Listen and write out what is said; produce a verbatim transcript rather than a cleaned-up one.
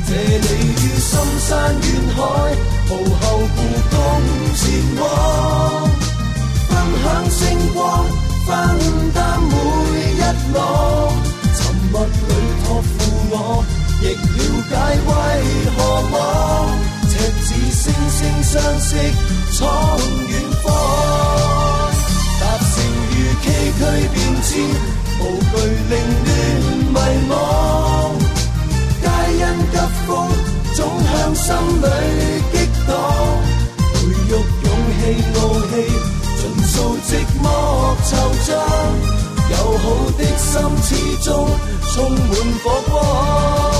這里於深山遠海，無後顧共前往，分享星光，分擔每一浪。沉默裏託付我，亦了解為何望。赤子惺惺相惜，闖遠方。踏成如崎嶇變遷，無懼凌亂迷惘。皆因急風總向心裏激盪，培育勇氣傲氣，盡數寂寞惆悵。友好的心始終充滿火光。